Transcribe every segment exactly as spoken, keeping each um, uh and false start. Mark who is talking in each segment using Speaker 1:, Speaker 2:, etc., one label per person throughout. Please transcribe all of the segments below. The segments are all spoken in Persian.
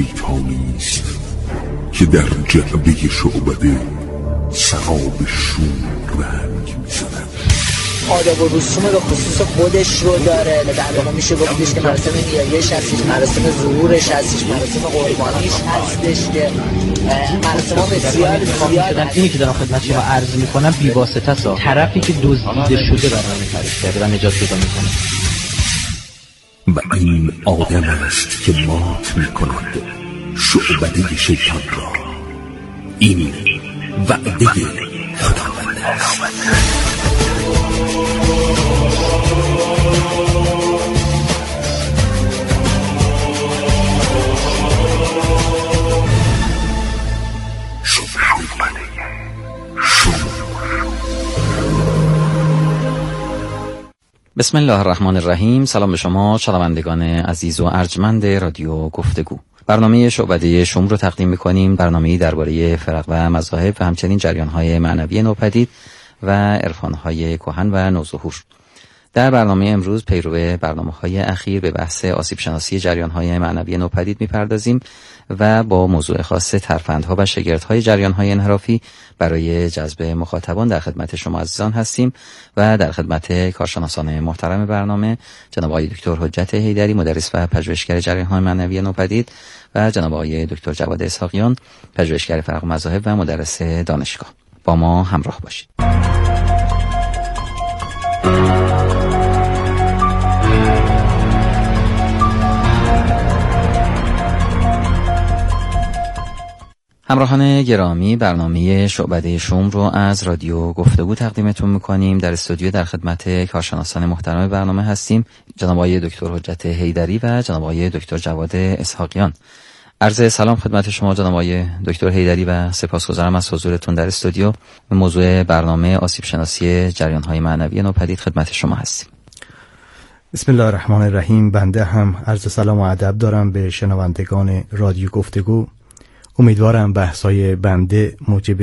Speaker 1: بیتانی است که در جعبه شعبده سراب شور رنگ می‌زند.
Speaker 2: آداب و رسوم به خصوص خودش رو داره. در واقع میشه گفتش که مراسم نیایش هستش، مراسم ظهورش هستش، مراسم قربانیش هستش که مراسم ها بسیار بسیار
Speaker 3: هستش. اینی که دارم خدمت شما عرض میکنم بی‌واسطه است. طرفی که دزدیده شده برنامه تعریف کرده و نجات پیدا میکنه
Speaker 1: و این آدم است که مات میکند شعبده شیطان را. این وعده خداوند است.
Speaker 4: بسم الله الرحمن الرحیم. سلام به شما شنوندگان عزیز و ارجمند رادیو گفتگو. برنامه شعبده شوم رو تقدیم می‌کنیم، برنامه‌ای درباره فرق و مذاهب و همچنین جریان‌های معنوی نوپدید و عرفان‌های کهن و نوظهور. در برنامه امروز پیرو برنامه‌های اخیر به بحث آسیب شناسی جریان‌های معنوی نوپدید می‌پردازیم و با موضوع خاص ترفندها و شگردهای جریان‌های انحرافی برای جذب مخاطبان در خدمت شما عزیزان هستیم و در خدمت کارشناسان محترم برنامه جناب آقای دکتر حجت حیدری، مدرس و پژوهشگر جریان‌های معنوی نوپدید و جناب آقای دکتر جواد اسحاقیان، پژوهشگر فرق مذاهب و مدرس دانشگاه. با ما همراه باشید. همراهان گرامی، برنامه شعبده شوم رو از رادیو گفتگو تقدیمتون میکنیم. در استودیو در خدمت کارشناسان محترم برنامه هستیم، جناب آقای دکتر حجت حیدری و جناب آقای دکتر جواد اسحاقیان. عرض سلام خدمت شما جناب آقای دکتر حیدری و سپاسگزارم از حضورتون در استودیو. به موضوع برنامه آسیب شناسی جریان‌های معنوی نوپدید خدمت شما هستیم.
Speaker 5: بسم الله الرحمن الرحیم. بنده هم عرض سلام و ادب دارم به شنوندگان رادیو گفتگو. امیدوارم بحث‌های بنده موجب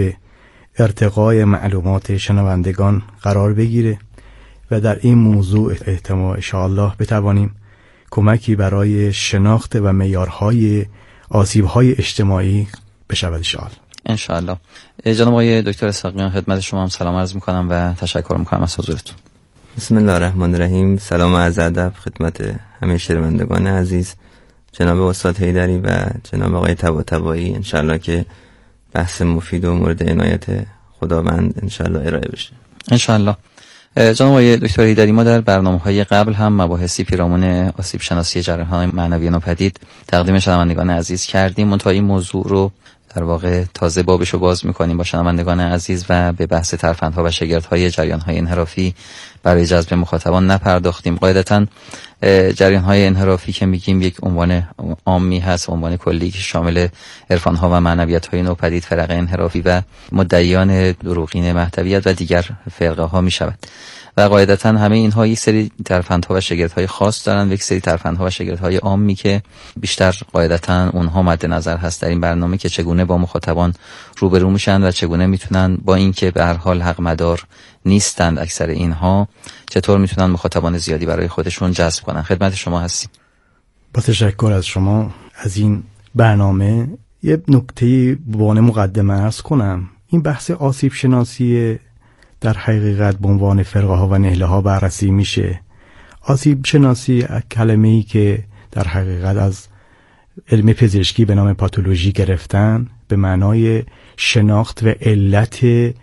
Speaker 5: ارتقای معلومات شنوندگان قرار بگیره و در این موضوع احتمال انشاءالله بتوانیم کمکی برای شناخت و معیارهای آسیب‌های اجتماعی بشود انشاءالله.
Speaker 4: انشاءالله. جناب آقای دکتر اسحاقیان، خدمت شما هم سلام عرض می‌کنم و تشکر می‌کنم از حضورتون.
Speaker 6: بسم الله الرحمن الرحیم. سلام و عرض ادب خدمت همه شنوندگان عزیز، جناب استاد حیدری و جناب آقای طباطبایی. انشالله که بحث مفید و مورد عنایت خداوند انشالله ارائه بشه.
Speaker 4: انشالله. جناب آقای دکتر حیدری، ما در برنامه‌های قبل هم مباحثی پیرامون آسیب شناسی جریان‌های معنوی نوپدید تقدیم شنوندگان عزیز کردیم. منتها این موضوع رو در واقع تازه بابشو باز می‌کنیم با شنوندگان عزیز و به بحث ترفندها و شگردهای جریان‌های انحرافی برای جذب مخاطبان نپرداختیم. قاعدتاً جریان‌های انحرافی که میگیم یک عنوان عامی هست، عنوان کلی که شامل عرفان‌ها و معنویت‌های نوپدید، فرق انحرافی و مدعیان دروغین مهدویت و دیگر فرقه‌ها میشود. و قاعدتاً همه اینها یک سری ترفندها و شگردهای خاص دارن و یک سری ترفندها و شگردهای عامی که بیشتر قاعدتاً اونها مد نظر هست در این برنامه که چگونه با مخاطبان روبرو میشن و چگونه میتونن با اینکه به هر حال حق مدار نیستند اکثر اینها، چطور میتونن مخاطبان زیادی برای خودشون جذب کنن. خدمت شما هستیم.
Speaker 5: با تشکر از شما از این برنامه. یه نکته بوان مقدمه عرض کنم. این بحث آسیب شناسی در حقیقت به عنوان فرقه ها و نهله ها بررسی میشه. آسیب شناسی کلمه‌ای که در حقیقت از علم پزشکی به نام پاتولوژی گرفتن، به معنای شناخت و علت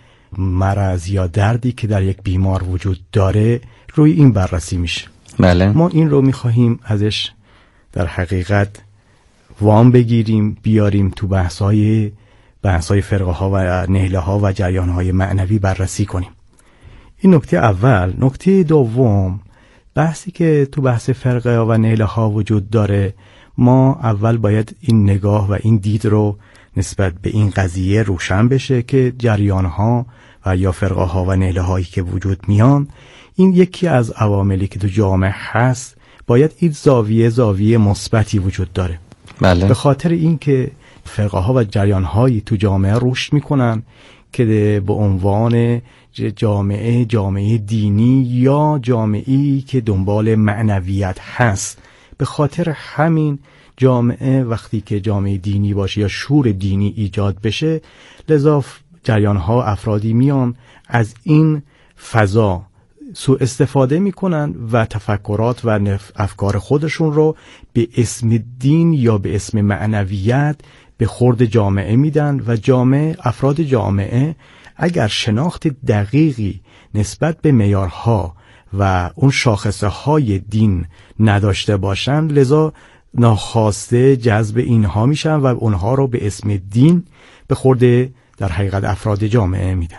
Speaker 5: مرض یا دردی که در یک بیمار وجود داره روی این بررسی میشه.
Speaker 4: بله.
Speaker 5: ما این رو میخواهیم ازش در حقیقت وام بگیریم، بیاریم تو بحث‌های بحث‌های فرقه ها و نهله ها و جریان های معنوی بررسی کنیم. این نکته اول. نکته دوم، بحثی که تو بحث فرقه و نهله ها وجود داره، ما اول باید این نگاه و این دید رو نسبت به این قضیه روشن بشه که جریان ها و یا فرقه ها و نهله هایی که وجود میان، این یکی از عواملی که تو جامعه هست، باید این زاویه زاویه مثبتی وجود داره.
Speaker 4: بله.
Speaker 5: به خاطر این که فرقه ها و جریان هایی تو جامعه رشد میکنن که به عنوان جامعه جامعه دینی یا جامعه‌ای که دنبال معنویت هست، به خاطر همین جامعه وقتی که جامعه دینی باشه یا شور دینی ایجاد بشه، لذا جریان ها افرادی میان از این فضا سوء استفاده میکنن و تفکرات و افکار خودشون رو به اسم دین یا به اسم معنویت به خورد جامعه میدن و جامعه افراد جامعه اگر شناخت دقیقی نسبت به معیارها و اون شاخصه های دین نداشته باشن، لذا ناخواسته جذب اینها میشن و اونها رو به اسم دین به خورد در حقیقت افراد جامعه میدن.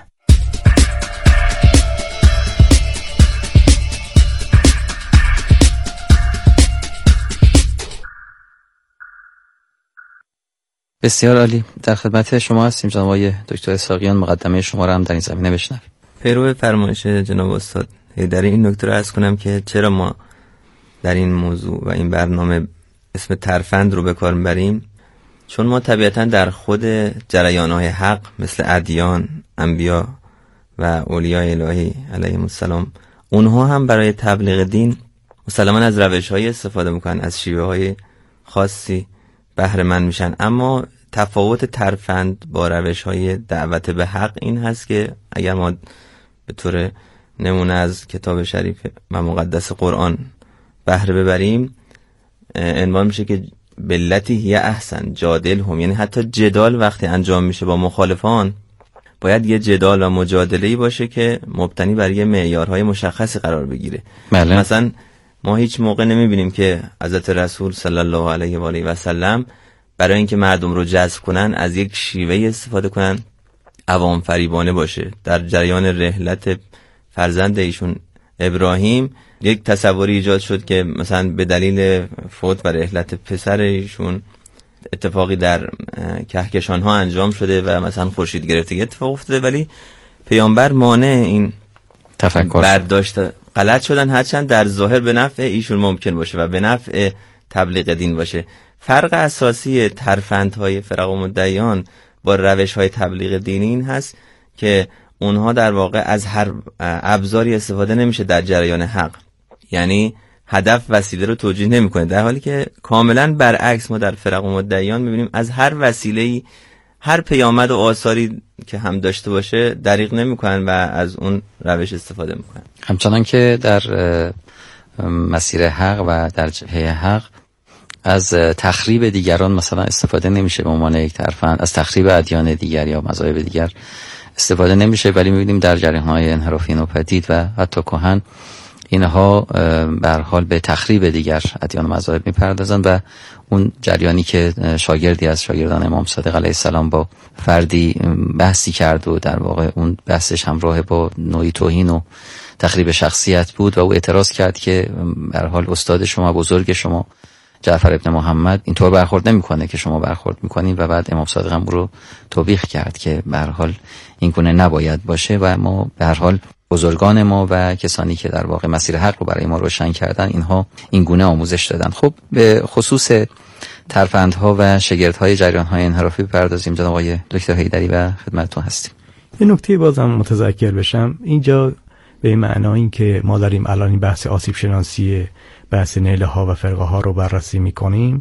Speaker 4: بسیار عالی، در خدمت شما هستیم جناب آقای دکتر اسحاقیان. مقدمه شما را هم در این زمینه بشنویم.
Speaker 6: پیرو فرمایش جناب استاد حیدری این نکته رو عرض کنم که چرا ما در این موضوع و این برنامه اسم ترفند رو به کار میبریم. چون ما طبیعتا در خود جریان‌های حق مثل ادیان، انبیا و اولیاء الهی علیهم السلام، اونها هم برای تبلیغ دین مسلماً از روش‌های استفاده میکنن، از شیوه‌های خاصی بهره مند میشن. اما تفاوت ترفند با روش‌های دعوت به حق این هست که اگر ما به طور نمونه از کتاب شریف و مقدس قرآن بهره ببریم، عنوان میشه که بلتی هی احسن جادل هم، یعنی حتی جدال وقتی انجام میشه با مخالفان باید یه جدال و مجادله‌ای باشه که مبتنی بر یه معیارهای مشخصی قرار بگیره.
Speaker 4: بله.
Speaker 6: مثلا ما هیچ موقع نمیبینیم که حضرت رسول صلی الله علیه و آله و سلم برای اینکه مردم رو جذب کنن از یک شیوه استفاده کنن عوام فریبانه باشه. در جریان رحلت فرزند ایشون ابراهیم یک تصوری ایجاد شد که مثلا به دلیل فوت و رحلت پسر ایشون اتفاقی در کهکشان ها انجام شده و مثلا خورشید گرفتگی اتفاق افتاده، ولی پیامبر مانع این
Speaker 4: تفکر
Speaker 6: برداشت غلط شدن، هرچند در ظاهر به نفع ایشون ممکن باشه و به نفع تبلیغ دین باشه. فرق اساسی ترفندهای فرق و مدعیان با روش‌های تبلیغ دینی این هست که اونها در واقع از هر ابزاری استفاده نمیشه در جریان حق، یعنی هدف وسیله رو توجیه نمیکنه، در حالی که کاملا برعکس ما در فرق و مدعیان میبینیم از هر وسیله‌ای، هر پیامد و آثاری که هم داشته باشه دریغ نمیکنن و از اون روش استفاده میکنن.
Speaker 4: همچنان که در مسیر حق و در جبهه حق از تخریب دیگران مثلا استفاده نمیشه به عنوان یک ترفند، از تخریب ادیان دیگر یا مذاهب دیگر استفاده نمیشه، ولی میبینیم در جریان‌های انحرافی نوپدید و حتی کهن اینها به هر حال به تخریب دیگر ادیان و مذاهب میپردازند و اون جریانی که شاگردی از شاگردان امام صادق علیه السلام با فردی بحثی کرد و در واقع اون بحثش همراه با نوعی توهین و تخریب شخصیت بود و او اعتراض کرد که به هر حال استاد شما بزرگ شما جعفر ابن محمد اینطور برخورد نمیکنه که شما برخورد میکنین و بعد امام صادق هم رو توبیخ کرد که به هر حال این گونه نباید باشه و ما به هر حال بزرگان ما و کسانی که در واقع مسیر حق رو برای ما روشن کردن اینها این گونه آموزش دادن. خب به خصوص ترفندها و شگردهای جریان‌های انحرافی بپردازیم. جناب آقای دکتر حیدری و خدمتتون هستیم.
Speaker 5: یه نکته بازم متذکر بشم اینجا به این معنا این که ما داریم الان این بحث آسیب شناسی بحث نیله ها و فرقه ها رو بررسی میکنیم،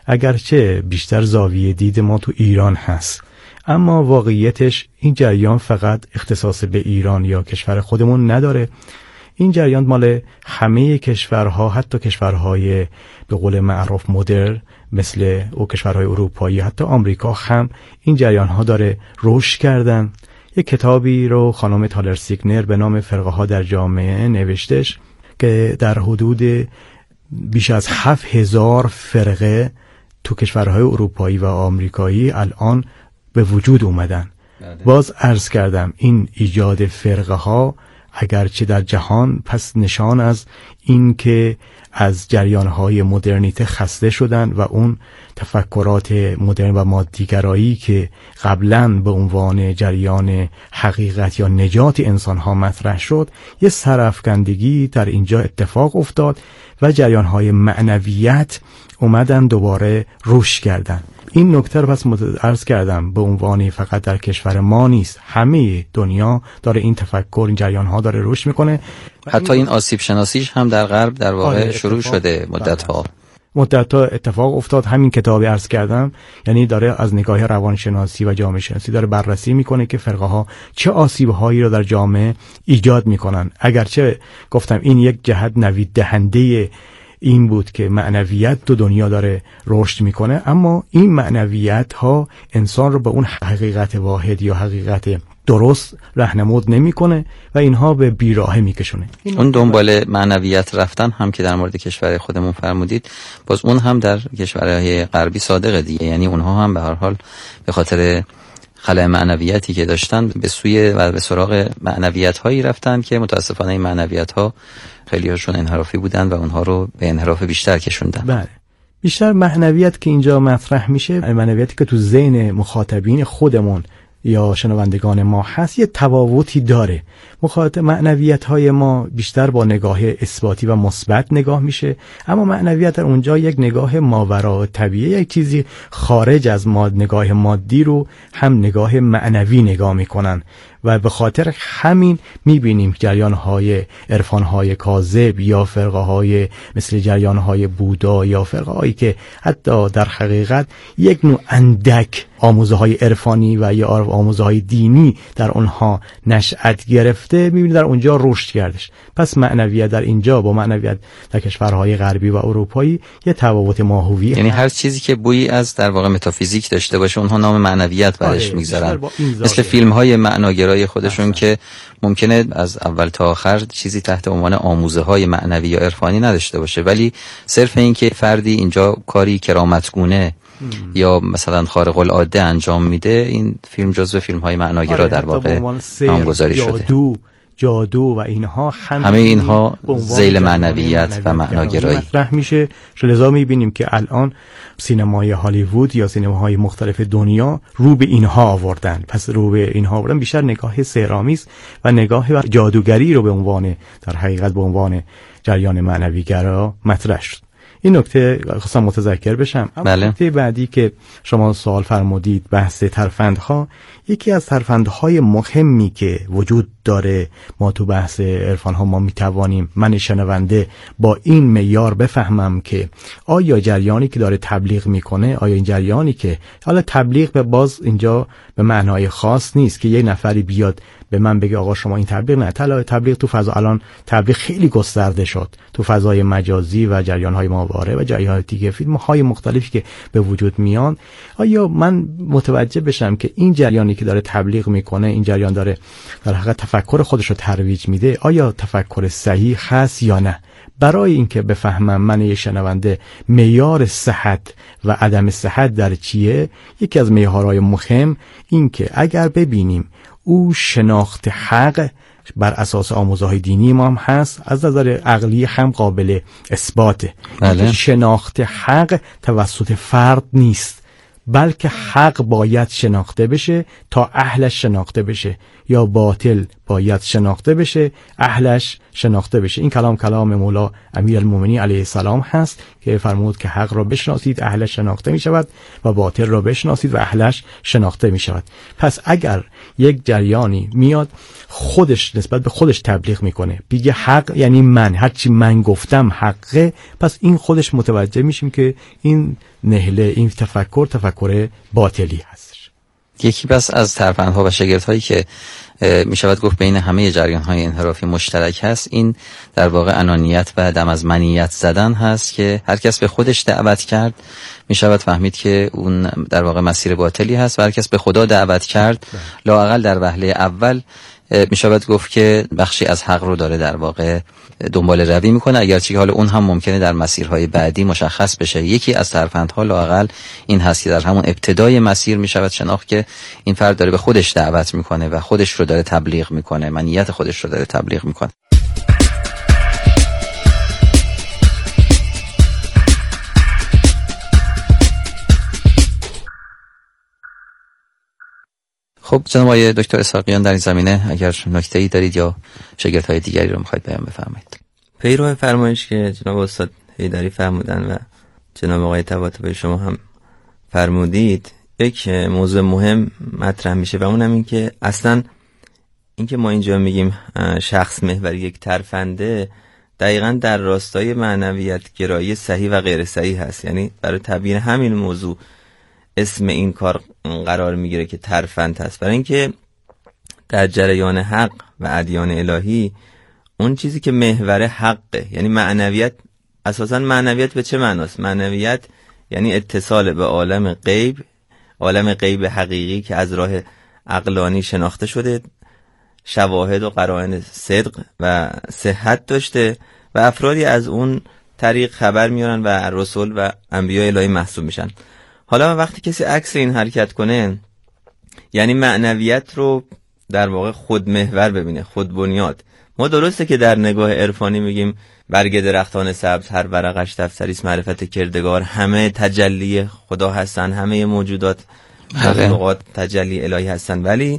Speaker 5: اگرچه بیشتر زاویه دید ما تو ایران هست، اما واقعیتش این جریان فقط اختصاص به ایران یا کشور خودمون نداره. این جریان مال همه کشورها، حتی کشورهای به قول معروف مدرن مثل او کشورهای اروپایی، حتی آمریکا هم این جریان ها داره رشد کردن. یک کتابی رو خانم تالر سیگنر به نام فرقه ها در جامعه نوشتش که در حدود بیش از هفت هزار فرقه تو کشورهای اروپایی و آمریکایی الان به وجود اومدن. باز عرض کردم این ایجاد فرقه ها اگرچه در جهان پس نشان از این که از جریانهای مدرنیته خسته شدن و اون تفکرات مدرن و مادیگرایی که قبلا به عنوان جریان حقیقت یا نجات انسانها مطرح شد یه سرافکندگی در اینجا اتفاق افتاد و جریانهای معنویت اومدن دوباره رشد کردن. این نکته رو پس عرض کردم به عنوان فقط در کشور ما نیست، همه دنیا داره این تفکر، این جریان ها داره رشد میکنه.
Speaker 4: حتی این آسیب شناسیش هم در غرب در واقع شروع شده مدت ها.
Speaker 5: مدت‌ها اتفاق افتاد. همین کتابی عرض کردم یعنی داره از نگاه روانشناسی و جامعه شناسی داره بررسی میکنه که فرقه ها چه آسیب‌هایی رو در جامعه ایجاد میکنن. اگرچه گفتم این یک جهت نوید دهنده این بود که معنویت تو دنیا داره رشد میکنه، اما این معنویت ها انسان رو به اون حقیقت واحد یا حقیقت درست راهنمود نمیکنه و اینها به بیراهه میکشونه.
Speaker 4: اون دنبال معنویت رفتن هم که در مورد کشور خودمون فرمودید، باز اون هم در کشورهای غربی صادقه دیگه، یعنی اونها هم به هر حال به خاطر خلأ معنویتی که داشتن به سوی و به سراغ معنویت هایی رفتن که متاسفانه این معنویت ها خیلی هاشون انحرافی بودن و اونها رو به انحراف بیشتر کشوندن.
Speaker 5: بله، بیشتر معنویت که اینجا مطرح میشه، معنویتی که تو ذهن مخاطبین خودمون یا شنوندگان ما هست یه تفاوتی داره. مخاطب معنویت های ما بیشتر با نگاه اثباتی و مثبت نگاه میشه، اما معنویت در اونجا یک نگاه ماوراء طبیعی، یک چیزی خارج از ما نگاه مادی رو هم نگاه معنوی نگاه میکنن و به خاطر همین میبینیم جریان‌های عرفان‌های کاذب یا فرقه‌های مثل جریان‌های بودا یا فرقه‌هایی که حتی در حقیقت یک نوع اندک آموزه‌های عرفانی و یا آموزه‌های دینی در اونها نشأت گرفته، میبینید در اونجا رشد کردش. پس معنویت در اینجا با معنویت در کشورهای غربی و اروپایی یه تفاوت ماهوی،
Speaker 4: یعنی هر چیزی که بویی از در واقع متافیزیک داشته باشه اونها نام معنویت برش میگذارن، مثل فیلم‌های معناگرای خودشون اصلا. که ممکنه از اول تا آخر چیزی تحت عنوان آموزه‌های معنوی یا عرفانی نداشته باشه، ولی صرف این که فردی اینجا کاری کرامتگونه یا مثلا خارق العاده انجام میده، این فیلم جزو فیلم‌های معناگرا در واقع نامگذاری شده.
Speaker 5: جادو جادو و اینها
Speaker 4: همه اینها ذیل معنویت و معناگرایی
Speaker 5: مطرح میشه. لذا میبینیم که الان سینمای هالیوود یا سینماهای مختلف دنیا رو به اینها آوردن. پس رو به اینها آوردن بیشتر نگاه سحرآمیز و نگاه جادوگری رو به عنوان در حقیقت به عنوان جریان معنویگرا مطرح شد. این نکته خواستم متذکر بشم.
Speaker 4: بله.
Speaker 5: نکته بعدی که شما سوال فرمودید بحث ترفندها، یکی از ترفندهای مهمی که وجود داره ما تو بحث عرفانها ما میتوانیم من شنونده با این معیار بفهمم که آیا جریانی که داره تبلیغ میکنه، آیا این جریانی که حالا تبلیغ به باز اینجا به معنای خاص نیست که یه نفری بیاد به من بگه آقا شما این تبلیغ نه، تبلیغ تو فضا الان تبلیغ خیلی گسترده شد تو فضای مجازی و جریان‌های ماهواره و جریان‌های دیگه، فیلم‌های مختلفی که به وجود میان. آیا من متوجه بشم که این جریانی که داره تبلیغ میکنه، این جریان داره در حقیقت تفکر خودش رو ترویج میده، آیا تفکر صحیح هست یا نه؟ برای اینکه بفهمم من یه شنونده معیار صحت و عدم صحت در چیه، یکی از معیارهای مهم این که اگر ببینیم او شناخت حق بر اساس آموزه‌های دینی ما هم هست، از نظر عقلی هم قابل اثباته.
Speaker 4: بله.
Speaker 5: شناخت حق توسط فرد نیست، بلکه حق باید شناخته بشه تا اهلش شناخته بشه، یا باطل باید شناخته بشه اهلش شناخته بشه. این کلام کلام مولا امیرالمومنین علیه السلام هست که فرمود که حق را بشناسید اهلش شناخته می شود و باطل را بشناسید و اهلش شناخته می شود. پس اگر یک جریانی میاد خودش نسبت به خودش تبلیغ میکنه، بگه حق یعنی من، هرچی من گفتم حقه، پس این خودش متوجه میشیم که این نهله، این تفکر تفکر باطلی هستش.
Speaker 4: یکی بس از ترفندها و شگردهایی که می شود گفت بین همه جریان‌های انحرافی مشترک هست، این در واقع انانیت و دم از منیت زدن هست که هر کس به خودش دعوت کرد می شود فهمید که اون در واقع مسیر باطلی هست و هر کس به خدا دعوت کرد لااقل در وهله اول می شود گفت که بخشی از حق رو داره در واقع دنبال روی میکنه، اگرچه که حالا اون هم ممکنه در مسیرهای بعدی مشخص بشه. یکی از ترفندها لااقل این هست که در همون ابتدای مسیر می شود شناخت که این فرد داره به خودش دعوت میکنه و خودش رو داره تبلیغ میکنه، منیت خودش رو داره تبلیغ میکنه. خب جناب آقای دکتر اسحاقیان، در این زمینه اگر نکته‌ای دارید یا شگردهای دیگری رو می‌خواید بیان بفرمایید.
Speaker 6: پیرو فرمایش که جناب استاد حیدری فرمودن و جناب آقای طباطبایی شما هم فرمودید، یک موضوع مهم مطرح میشه و اونم این که اصلا این که ما اینجا میگیم شخص محوری یک ترفنده، دقیقاً در راستای معنویت گرایی صحیح و غیر صحیح هست. یعنی برای تبیین همین موضوع اسم این کار قرار میگیره که ترفند هست، برای اینکه در جریان حق و ادیان الهی اون چیزی که محور حقه، یعنی معنویت، اساساً معنویت به چه معناست؟ معنویت یعنی اتصال به عالم غیب، عالم غیب حقیقی که از راه عقلانی شناخته شده، شواهد و قرائن صدق و صحت داشته و افرادی از اون طریق خبر میارن و رسول و انبیاء الهی محسوب میشن. حالا وقتی کسی عکس این حرکت کنه، یعنی معنویت رو در واقع خود محور ببینه، خود بنیاد. ما درسته که در نگاه عرفانی میگیم برگ درختان سبز هر ورقش دفتریست معرفت کردگار، همه تجلی خدا هستن، همه موجودات مخلوقات تجلی الهی هستن، ولی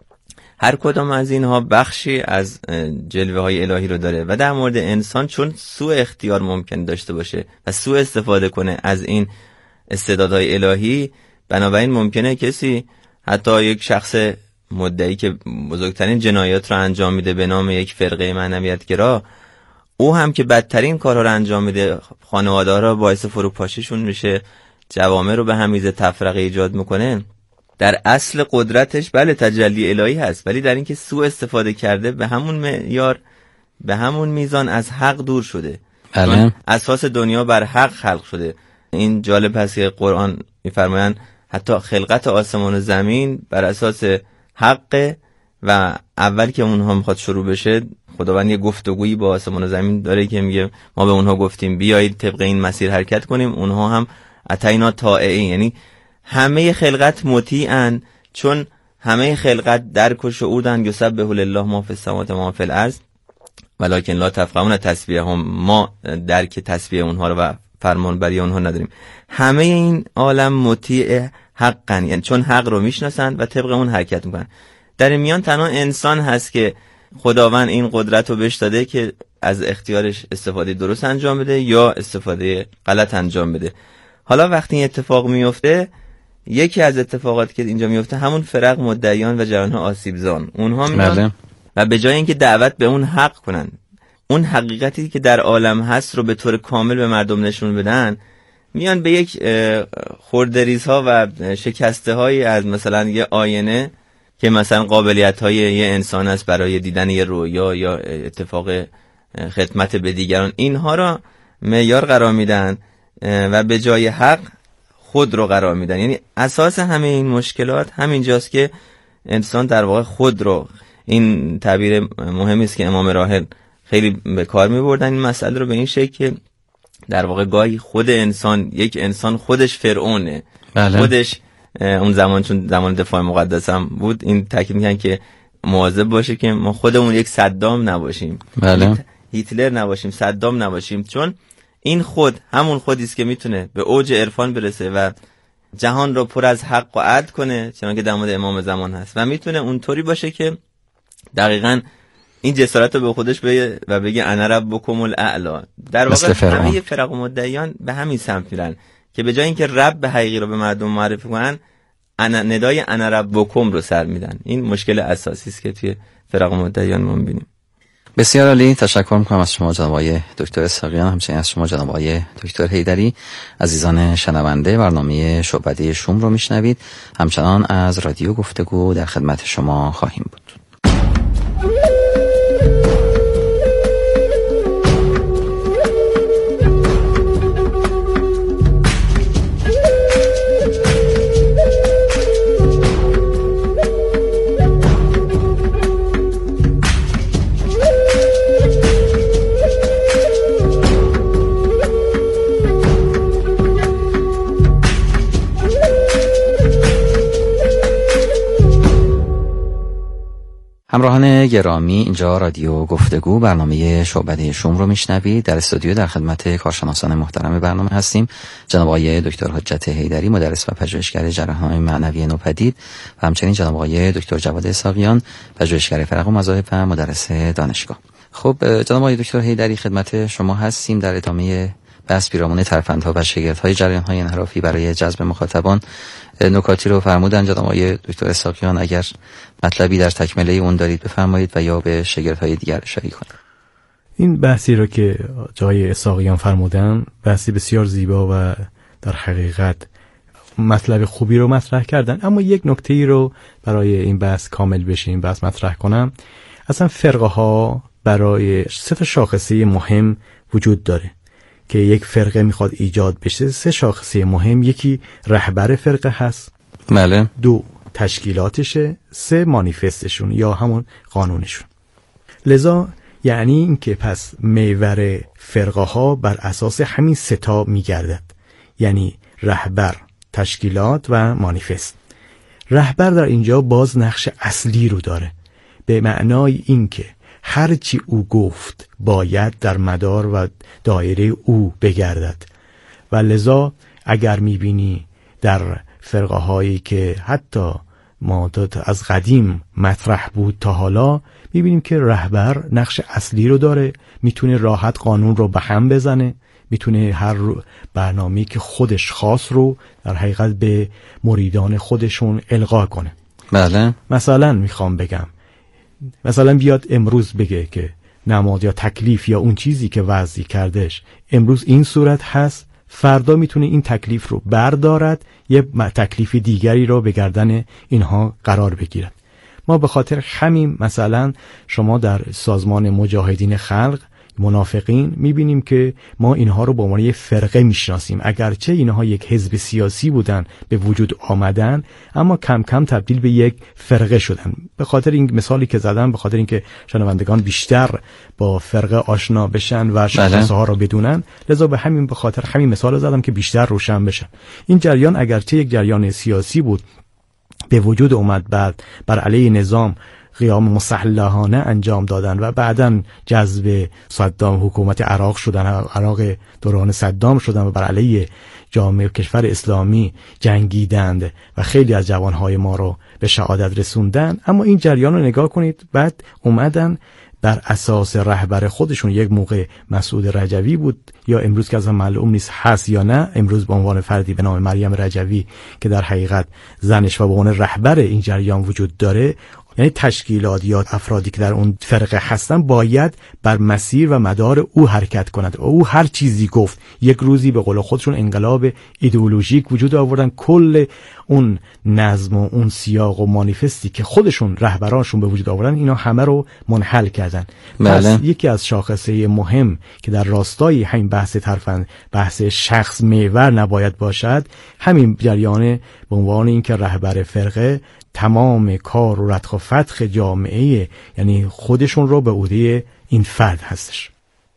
Speaker 6: هر کدام از اینها بخشی از جلوه های الهی رو داره و در مورد انسان چون سوء اختیار ممکن داشته باشه و سوء استفاده کنه از این استعدادهای الهی، بنابراین ممکنه کسی، حتی یک شخص مدعی که بزرگترین جنایات رو انجام میده به نام یک فرقه معنویتگرا، او هم که بدترین کارها رو انجام میده، خانواده را باعث فروپاشیشون میشه، جوامع رو به هم میزه، تفرقه ایجاد میکنه، در اصل قدرتش بله تجلی الهی هست، ولی در اینکه سوء استفاده کرده به همون معیار، به همون میزان از حق دور شده.
Speaker 4: بله.
Speaker 6: اساس دنیا بر حق خلق شده. این جالب هست که قرآن میفرمایند حتی خلقت آسمان و زمین بر اساس حق و اول که اونها میخواد شروع بشه، خداوند یه گفتگویی با آسمان و زمین داره که میگه ما به اونها گفتیم بیایید طبق این مسیر حرکت کنیم، اونها هم اتینا طائعین، یعنی همه خلقت مطیعن، چون همه خلقت درک و شعورن، یسبح لله ما فی السماوات و ما فی الارض ولکن لا تفقهون تسبیحهم، ما درک تسبیح اونها رو و فرمان بری اونها نداریم. همه این عالم مطیع حقن، یعنی چون حق رو میشناسن و طبق اون حرکت میکنن. در این میان تنها انسان هست که خداوند این قدرت رو بهش داده که از اختیارش استفاده درست انجام بده یا استفاده غلط انجام بده. حالا وقتی این اتفاق میفته، یکی از اتفاقاتی که اینجا میفته همون فرق مدعیان و جوانها آسیبزان، اونها میان و به جای اینکه دعوت به اون حق کنن، اون حقیقتی که در عالم هست رو به طور کامل به مردم نشون بدن، میان به یک خوردریزها و شکسته های از مثلا یه آینه که مثلا قابلیت های یه انسان است برای دیدن یه رویا یا اتفاق خدمت به دیگران، اینها را معیار قرار میدن و به جای حق خود رو قرار میدن. یعنی اساس همه این مشکلات همینجاست که انسان در واقع خود رو، این تعبیر مهمی است که امام راحل خیلی به کار میبردن این مسئله رو، به این شکل که در واقع گاهی خود انسان، یک انسان خودش فرعونه. بله. خودش اون زمان چون زمان دفاع مقدس هم بود، این تاکید میکنن که مواظب باشه که ما خودمون یک صدام نباشیم.
Speaker 4: بله.
Speaker 6: هیتلر نباشیم، صدام نباشیم، چون این خود همون خودی است که میتونه به اوج عرفان برسه و جهان رو پر از حق و عدل کنه، چنانکه در مورد امام زمان هست، و میتونه اونطوری باشه که دقیقاً این جسارت رو به خودش بگه و بگه انا ربکم الاعلی. در واقع همه فرق مدعیان به همین سمت میرن که به جای اینکه رب حقیقی رو به مردم معرفی کنن، انا ندای انا ربکم رو سر میدن. این مشکل اساسی است که توی فرق مدعیان ما میبینیم.
Speaker 4: بسیار عالی، تشکر میکنم از شما جناب آقای دکتر اسحاقیان، همچنین از شما جناب آقای دکتر حیدری. عزیزان شنونده، برنامه شعبده شوم رو میشنوید، همچنان از رادیو گفتگو در خدمت شما خواهیم بود. همراهان گرامی، اینجا رادیو گفتگو برنامه شعبده شوم رو میشنوید. در استودیو در خدمت کارشناسان محترم برنامه هستیم، جناب آقای دکتر حجت حیدری، مدرس و پژوهشگر جریان‌های معنوی نوپدید، و همچنین جناب آقای دکتر جواد اسحاقیان، پژوهشگر فرق و مذاهب و مدرس دانشگاه. خب جناب آقای دکتر حیدری، خدمت شما هستیم در ادامه بحث پیرامون ترفندها و شگردهای جریان‌های انحرافی برای جذب مخاطبان. نکاتی رو فرمودن جناب آقای دکتر اسحاقیان، اگر مطلبی در تکمله اون دارید بفرمایید و یا به شگردهای دیگر اشاره کنید.
Speaker 5: این بحثی رو که جای اسحاقیان فرمودن بحثی بسیار زیبا و در حقیقت مطلب خوبی رو مطرح کردن، اما یک نکته ای رو برای این بحث کامل بشه این بحث مطرح کنم. اصلا فرقه ها برای سه تا شاخصه مهم وجود داره که یک فرقه میخواد ایجاد بشه. سه شاخصه مهم، یکی رهبر فرقه هست،
Speaker 4: بله،
Speaker 5: دو تشکیلاتشه، سه مانیفستشون یا همون قانونشون. لذا یعنی این که پس محور فرقه ها بر اساس همین سه تا میگردد، یعنی رهبر، تشکیلات و مانیفست. رهبر در اینجا باز نقش اصلی رو داره، به معنای این که هر چی او گفت باید در مدار و دایره او بگردد و لذا اگر میبینی در فرقه هایی که حتی ما از قدیم مطرح بود تا حالا، میبینیم که رهبر نقش اصلی رو داره، میتونه راحت قانون رو به هم بزنه، میتونه هر برنامه‌ای که خودش خاص رو در حقیقت به مریدان خودشون القا کنه.
Speaker 4: بله.
Speaker 5: مثلا میخوام بگم، مثلا بیاد امروز بگه که نماز یا تکلیف یا اون چیزی که وضعی کردش امروز این صورت هست، فردا میتونه این تکلیف رو بردارد، یه تکلیف دیگری رو به گردن اینها قرار بگیرد. ما به خاطر همین مثلا شما در سازمان مجاهدین خلق منافقین میبینیم که ما اینها رو به عنوان یک فرقه میشناسیم، اگرچه اینها یک حزب سیاسی بودن به وجود آمدن، اما کم کم تبدیل به یک فرقه شدن. به خاطر این مثالی که زدم، به خاطر اینکه شنوندگان بیشتر با فرقه آشنا بشن و شاخصه ها رو بدونن، لذا به همین به خاطر همین مثال زدم که بیشتر روشن بشن. این جریان اگرچه یک جریان سیاسی بود، به وجود اومد، بعد بر علیه نظام قیام مسلحانه انجام دادن و بعداً جذب صدام حکومت عراق شدن، عراق دوران صدام شدن و بر علیه جامعه کشور اسلامی جنگیدند و خیلی از جوانهای ما رو به شهادت رسوندن. اما این جریان رو نگاه کنید، بعد اومدن بر اساس رهبر خودشون، یک موقع مسعود رجوی بود یا امروز که از معلوم نیست هست یا نه، امروز به عنوان فردی به نام مریم رجوی که در حقیقت زنش و به عنوان رهبر این جریان وجود داره، یعنی تشکیلات یا افرادی که در اون فرقه هستن باید بر مسیر و مدار او حرکت کنند. او هر چیزی گفت، یک روزی به قول خودشون انقلاب ایدئولوژیک وجود آوردن، کل اون نظم و اون سیاق و مانیفستی که خودشون رهبرانشون به وجود آوردن اینا همه رو منحل کردن.
Speaker 4: بله.
Speaker 5: پس یکی از شاخصه مهم که در راستای همین بحث طرفن، بحث شخص محور نباید باشد، همین جریان به عنوان اینکه رهبر فرقه تمام کار و رتق و فتق جامعه، یعنی خودشون رو به عهده این فرد هستش.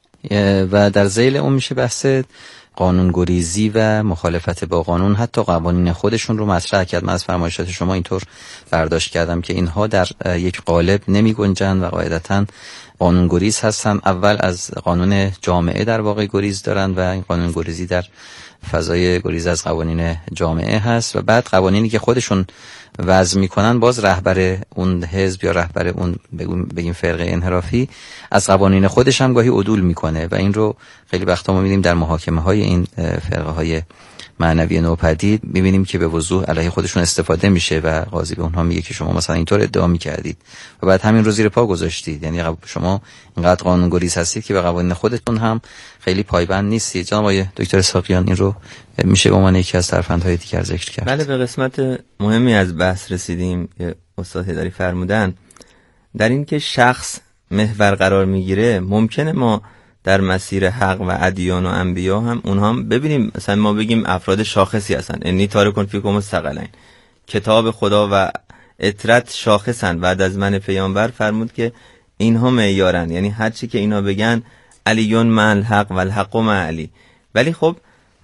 Speaker 4: و در ذیل اون میشه بحث قانونگریزی و مخالفت با قانون، حتی قوانین خودشون رو مطرح کرد. من از فرمایشات شما اینطور برداشت کردم که اینها در یک قالب نمی گنجن و قاعدتاً قانونگریز هستن. اول از قانون جامعه در واقع گریز دارن و این قانونگریزی در فضای گریز از قوانین جامعه هست و بعد قوانینی که خودشون وضع میکنن باز رهبر اون حزب یا رهبر اون بگیم فرقه انحرافی از قوانین خودش هم گاهی عدول میکنه و این رو خیلی وقتا ما می‌بینیم در محاکمه های این فرقه های معنوی نوپدید، می‌بینیم که به وضوح علیه خودشون استفاده میشه و قاضی به اونها میگه که شما مثلا اینطور ادعا میکردید و بعد همین رو زیر پا گذاشتید، یعنی شما اینقدر قانونگریز هستید که به قوانین خودتون هم خیلی پایبند نیستید. جناب آقای دکتر اسحاقیان این رو میشه به عنوان یکی از ترفندهای دیگر ذکر کرد.
Speaker 6: بله، به قسمت مهمی از بحث رسیدیم که استاد هیدری فرمودن، در این که شخص محور قرار میگیره. ممکنه ما در مسیر حق و ادیان و انبیا هم اونها هم ببینیم، مثلا ما بگیم افراد شاخصی هستن، انی تارکون فیکم الثقلین، کتاب خدا و اطرت شاخصن. بعد از من پیامبر فرمود که اینها معیارن، یعنی هر چی که اینا بگن علیون مع الحق و الحق مع علی. ولی خب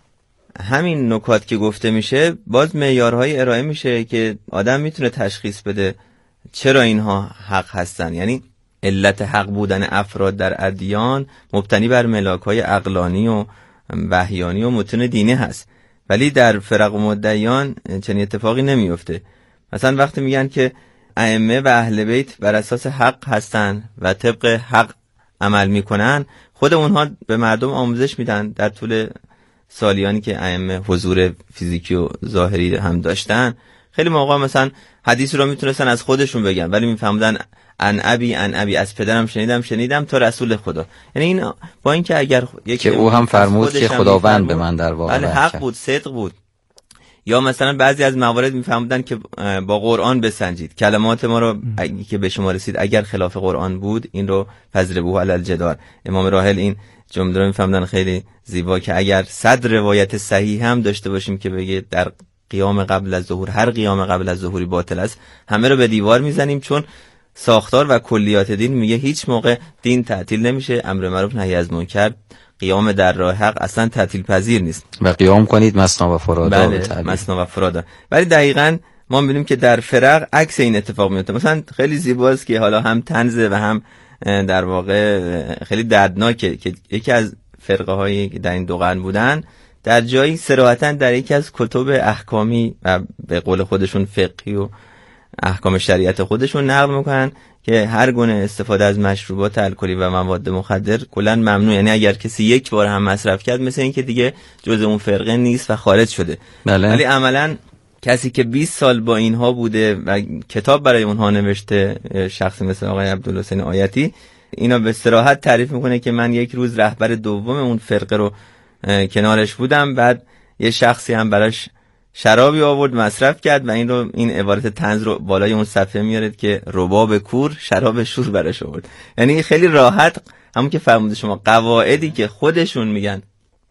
Speaker 6: همین نکات که گفته میشه باز معیارهای ارائه میشه که آدم میتونه تشخیص بده چرا اینها حق هستن. یعنی علت حق بودن افراد در ادیان مبتنی بر ملاک‌های عقلانی و وحیانی و متون دینی هست، ولی در فرق و مدعیان چنین اتفاقی نمیفته. مثلا وقتی میگن که ائمه و اهل بیت بر اساس حق هستن و طبق حق عمل میکنن، خود اونها به مردم آموزش میدن در طول سالیانی که ائمه حضور فیزیکی و ظاهری هم داشتن. خیلی موقع مثلا حدیث رو میتونستن از خودشون بگن ولی میفهمدن ان ابی ان ابی از پدرم شنیدم شنیدم تا رسول خدا. یعنی این با اینکه اگر
Speaker 4: که او هم فرمود که خداوند به من در واقع
Speaker 6: بله حق بود، صدق بود. یا مثلا بعضی از موارد میفهمدن که با قرآن بسنجید، کلمات ما رو که به شما رسید اگر خلاف قرآن بود این رو فضربوه علی الجدار. امام راحل این جمله رو میفهمدن خیلی زیبا که اگر صد روایت صحیح هم داشته باشیم که بگه در قیام قبل از ظهور هر قیام قبل از ظهوری باطل است، همه رو به دیوار میزنیم، چون ساختار و کلیات دین میگه هیچ موقع دین تعطیل نمیشه، امر معروف نهی از منکر، قیام در راه حق اصلا تعطیل پذیر نیست
Speaker 4: و قیام کنید مثنا و فرادا.
Speaker 6: بله مثنا و فرادا. ولی دقیقاً ما میبینیم که در فرق عکس این اتفاق میفته. مثلا خیلی زیباست که حالا هم طنزه و هم در واقع خیلی دردناکه که یکی از فرقه هایی که در این دو قرن بودن در جایی صراحتاً در یکی از کتب احکامی و به قول خودشون فقهی و احکام شریعت خودشون نقل میکنن که هر گونه استفاده از مشروبات الکلی و مواد مخدر کلا ممنوع. یعنی اگر کسی یک بار هم مصرف کرد مثل این که دیگه جزء اون فرقه نیست و خارج شده.
Speaker 4: بله.
Speaker 6: ولی عملاً کسی که بیست سال با اینها بوده و کتاب برای اونها نوشته، شخصی مثل آقای عبدالحسین آیتی، اینا به صراحت تعریف میکنه که من یک روز رهبر دوم اون فرقه رو کنارش بودم، بعد یه شخصی هم براش شرابی آورد مصرف کرد و این رو این عبارت طنز رو بالای اون صفحه میارد که رباب کور شراب شور براش آورد. یعنی خیلی راحت همون که فرموده شما قواعدی که خودشون میگن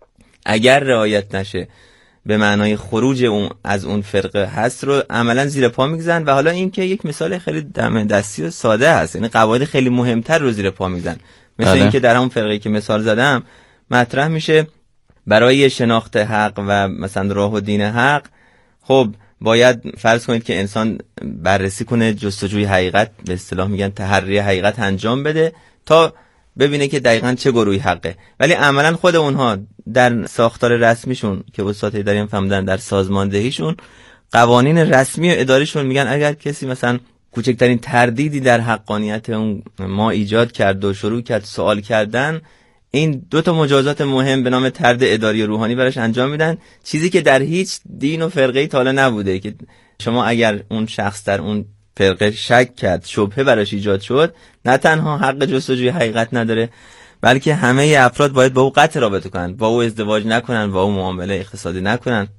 Speaker 6: اگر رعایت نشه به معنای خروج اون از اون فرقه هست رو عملا زیر پا میگذارن. و حالا این که یک مثال خیلی دم دستی و ساده هست، یعنی قواعد خیلی مهمتر رو زیر پا میگذارن. مثل این که در همون فرقه که مثال زدم مطرح میشه برای شناخت حق و مثلا راه و دین حق، خب باید فرض کنید که انسان بررسی کنه، جستجوی حقیقت، به اصطلاح میگن تحری حقیقت انجام بده تا ببینه که دقیقاً چه گروهی حقه. ولی عملاً خود اونها در ساختار رسمیشون که استاد هیدری هم فهمیدن در سازماندهیشون قوانین رسمی و اداریشون میگن اگر کسی مثلا کوچکترین تردیدی در حقانیت اون ما ایجاد کرد و شروع کرد سوال کردن، این دو تا مجازات مهم به نام طرد اداری و روحانی براش انجام میدن، چیزی که در هیچ دین و فرقه‌ای تا حالا نبوده که شما اگر اون شخص در اون فرقه شک کرد، شبهه براش ایجاد شد، نه تنها حق جستجوی حقیقت نداره بلکه همه افراد باید با او قطع رابطه کنن، با او ازدواج نکنن، با او معامله اقتصادی نکنن.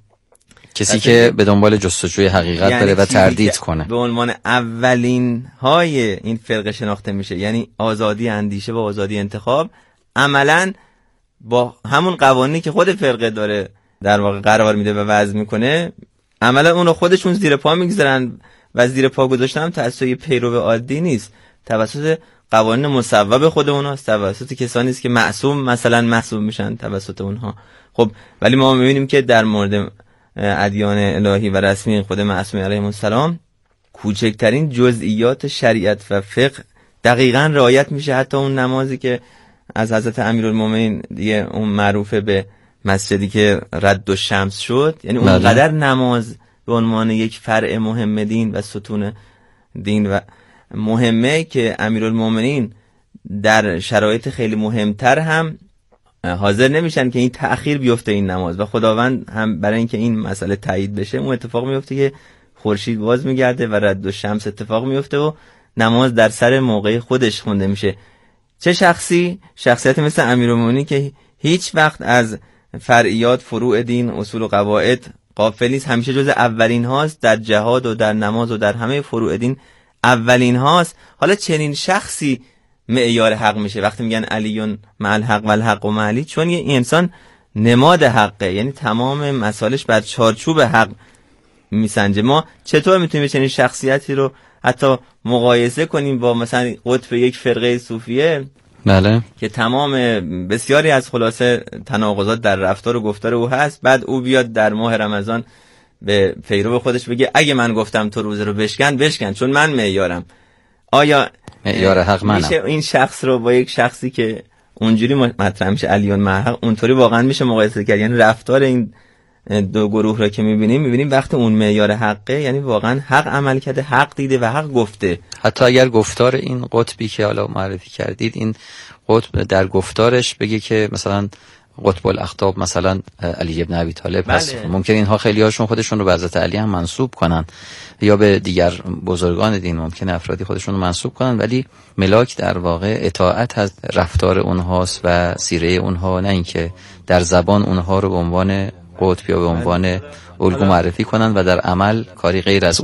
Speaker 4: کسی که به دنبال جستجوی حقیقت
Speaker 6: یعنی
Speaker 4: بره و تردید کنه
Speaker 6: به عنوان اولین های این فرقه شناخته میشه، یعنی آزادی اندیشه و آزادی انتخاب، عملاً با همون قوانینی که خود فرقه داره در واقع قرار میده و وضع میکنه، عملاً اون رو خودشون زیر پا میگذارن و زیر پا گذاشتن هم توسط یه پیرو عادی نیست، توسط قوانین مصوب خود اونهاست، توسط کسانی است که معصوم مثلا محسوب میشن توسط اونها. خب ولی ما میبینیم که در مورد ادیان الهی و رسمی خود معصوم علیهم السلام کوچکترین جزئیات شریعت و فقه دقیقاً رعایت میشه. حتی اون نمازی که از حضرت امیرالمومنین دیگه اون معروفه به مسجدی که رد و شمس شد، یعنی اونقدر نماز به عنوان یک فرع مهم دین و ستون دین و مهمه که امیرالمومنین در شرایط خیلی مهمتر هم حاضر نمیشن که این تأخیر بیفته این نماز، و خداوند هم برای اینکه این مسئله تایید بشه اون اتفاق میفته که خورشید باز میگرده و رد و شمس اتفاق میفته و نماز در سر موقع خودش خونده میشه. چه شخصی؟ شخصیت مثل امیرالمومنین که هیچ وقت از فرعیات، فروع دین، اصول و قواعد غافل نیست، همیشه جز اولین هاست در جهاد و در نماز و در همه فروع دین اولین هاست. حالا چنین شخصی معیار حق میشه وقتی میگن علیون مع الحق و الحق و علی، چون یه انسان نماد حقه، یعنی تمام مسائلش بر چارچوب حق میسنجه. ما چطور میتونیم چنین شخصیتی رو حتی مقایسه کنیم با مثلا قطب یک فرقه صوفیه؟
Speaker 4: بله.
Speaker 6: که تمام بسیاری از خلاصه تناقضات در رفتار و گفتار او هست، بعد او بیاد در ماه رمضان به پیرو خودش بگه اگه من گفتم تو روزه رو بشکن بشکن چون من معیارم. آیا
Speaker 4: معیار حق منم؟
Speaker 6: میشه این شخص رو با یک شخصی که اونجوری مطرح میشه علیون مع حق، اونطوری واقعا میشه مقایسه کرد؟ یعنی رفتار این دو گروه رو که میبینیم میبینیم وقتی اون معیار حقه، یعنی واقعا حق عمل کرده، حق دیده و حق گفته.
Speaker 4: حتی اگر گفتار این قطبی که حالا معرفی کردید، این قطب در گفتارش بگه که مثلا قطب الاقطاب مثلا علی ابن ابی طالب
Speaker 6: بله.
Speaker 4: هست. ممکن اینها خیلی هاشون خودشون رو به حضرت علی هم منسوب کنن یا به دیگر بزرگان دین ممکن افرادی خودشون رو منسوب کنن، ولی ملاک در واقع اطاعت از رفتار اونهاست و سیره اونها، نه اینکه در زبان اونها رو به عنوان قطب یا به عنوان الگو معرفی کنن و در عمل کاری غیر از